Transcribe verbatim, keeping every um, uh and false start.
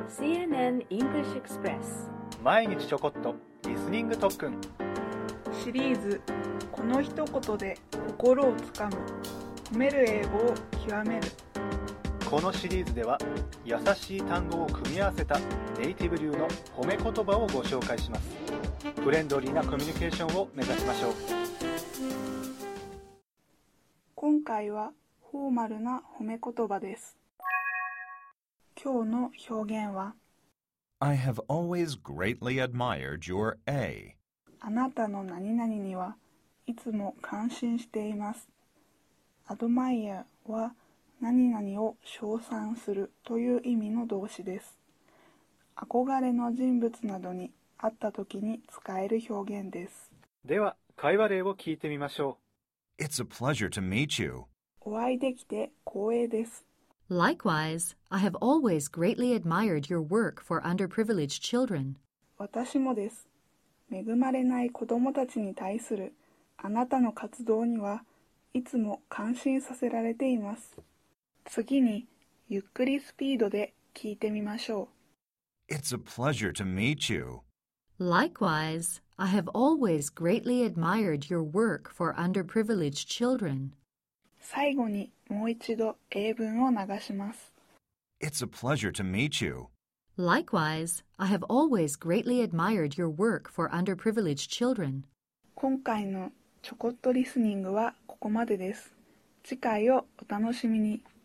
シーエヌエヌ English Express 毎日ちょこっとリスニング特訓シリーズこの一言で心をつかむ褒める英語を極める。 このシリーズでは優しい単語を組み合わせたネイティブ流の褒め言葉をご紹介します。フレンドリーなコミュニケーションを目指しましょう。 今回はフォーマルな褒め言葉です。今日の表現は I have always greatly admired your A. あなたの何々にはいつも感心しています。アドマイヤは何々を称賛するという意味の動詞です。憧れの人物などに会った時に使える表現です。 では会話例を聞いてみましょう。It's a pleasure to meet you. お会いできて光栄です。 Likewise, I have always greatly admired your work for underprivileged children. 私もです。恵まれない子どもたちに対するあなたの活動にはいつも感心させられています。次にゆっくりスピードで聞いてみましょう。It's a pleasure to meet you. Likewise, I have always greatly admired your work for underprivileged children. 最後にもう一度英文を流します。 It's a pleasure to meet you. Likewise, I have always greatly admired your work for underprivileged children. 今回のちょこっとリスニングはここまでです。次回をお楽しみに。